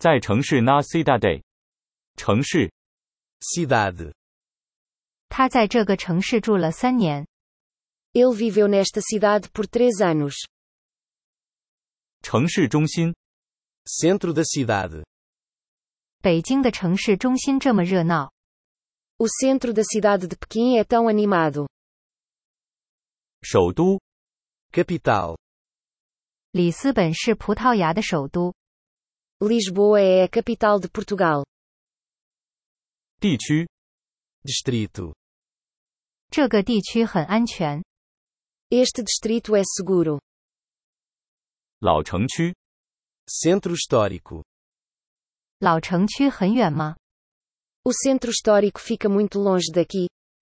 在城市 na cidade。城市。 Cidade. 他在这个城市住了3年。 Ele viveu nesta cidade por 3 anos. 城市中心。 Centro da cidade. 北京的城市中心这么热闹。 O centro da cidade de Pequim é tão animado. 首都。 Capital. 里斯本是葡萄牙的首都。 Lisboa é a capital de Portugal. 地区。 Distrito. 这个地区很安全。 Este distrito é seguro. 老城区。 Centro histórico. 老城区很远吗？ O centro histórico fica muito longe daqui.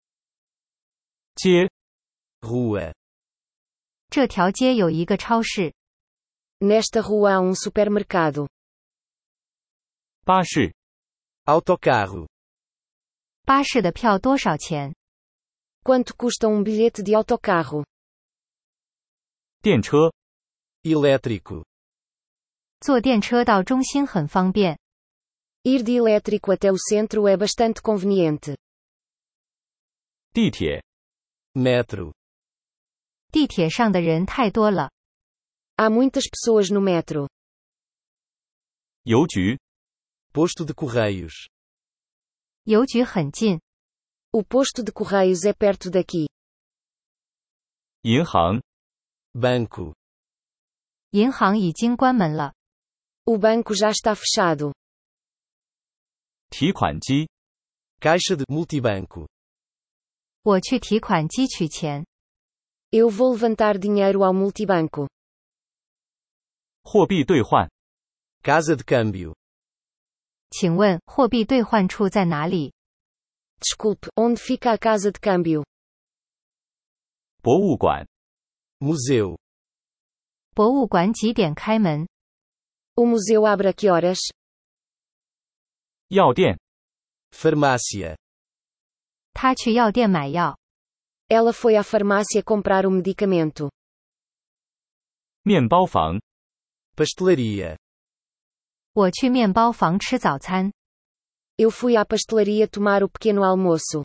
街。 Rua. 这条街有一个超市。 Nesta rua há supermercado. 巴士。 Autocarro. 巴士的票多少钱？ Quanto custa bilhete de autocarro? 电车。 Elétrico. 坐电车到中心很方便。 Ir de elétrico até o centro é bastante conveniente. 地铁。 Metro. 地铁上的人太多了。 Há muitas pessoas no metro. 邮局。 Posto de correios. 邮局很近。 O posto de correios é perto daqui. 银行。 Banco. 银行已经关门了。 O banco já está fechado. 提款机。 Caixa de multibanco. 我去提款机取钱。 Eu vou levantar dinheiro ao multibanco. 货币兑换。 Casa de câmbio. 请问货币兑换处在哪里？ Desculpe, onde fica a casa de câmbio? 博物馆。 Museu. 博物馆几点开门？ O museu abre a que horas? 药店。 Farmácia. 他去药店买药。 Ela foi à farmácia comprar o medicamento. 面包房。 Pastelaria. 我去面包房吃早餐。 Eu fui à pastelaria tomar o pequeno almoço.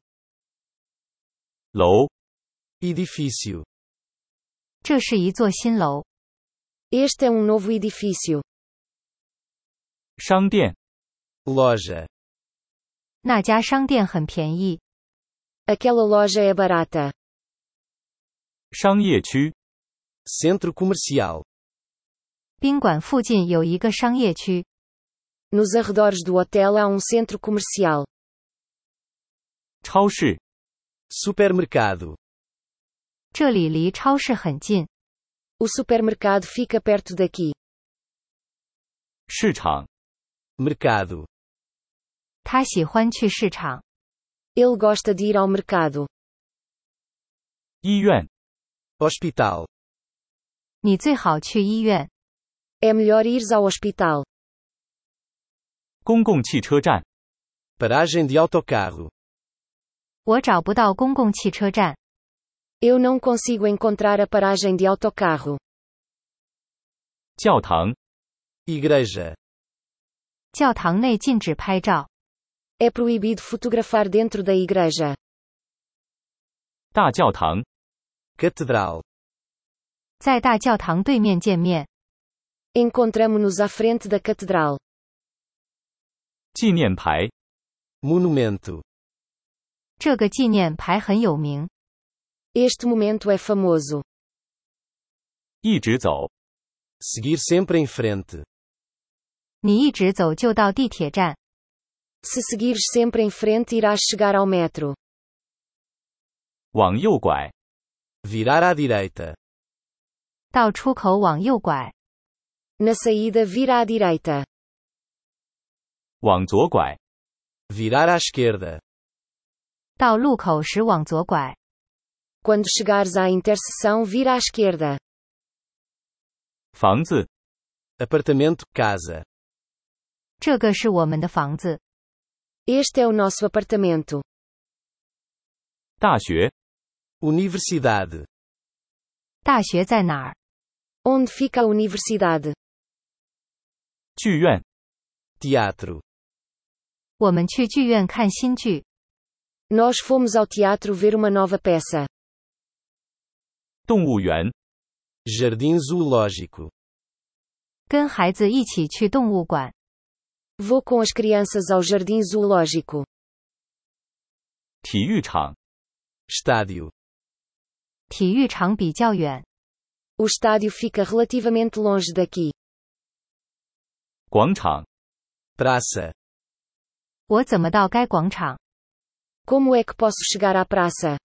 楼。 Edifício. 这是一座新楼。 Este é novo edifício. 商店。 Loja. 那家商店很便宜。 Aquela loja é barata. 商业区。 Centro comercial. 宾馆附近有一个商业区。 Nos arredores do hotel há centro comercial. 超市。 Supermercado. 这里离超市很近。 O supermercado fica perto daqui. 市场。 Mercado. 他喜欢去市场。 Ele gosta de ir ao mercado. 医院。 Hospital. 你最好去医院。 É melhor ir ao hospital. 公共汽车站。 Paragem de autocarro. 我找不到公共汽车站。 Eu não consigo encontrar a paragem de autocarro. 教堂。 Igreja. 教堂内禁止拍照。 É proibido fotografar dentro da igreja. 大教堂。 Catedral. 在大教堂对面见面。 Encontramo-nos à frente da catedral. 纪念牌。 Monumento. 这个纪念牌很有名。 Este momento é famoso. 一直走。 Seguir sempre em frente. 你一直走就到地铁站。 Se seguires sempre em frente irás chegar ao metro. 往右拐。 Virar à direita. 到出口往右拐。 Na saída vira à direita. 往左拐。 Virar à esquerda. 到路口时往左拐。 Quando chegares à interseção vira à esquerda. 房子。 Apartamento, casa. 这个是我们的房子。 Este é o nosso apartamento. 大学。 Universidade. 大学在哪儿？ Onde fica a universidade? 剧院。 Teatro. 我们去剧院看新剧。 Nós fomos ao teatro ver uma nova peça. 动物园， Jardim zoológico. 跟孩子一起去动物馆。 Vou com as crianças ao jardim zoológico. 体育场， Estádio. 体育场比较远。 O estádio fica relativamente longe daqui. 广场， Praça. 我怎么到该广场？ Como é que posso chegar à praça?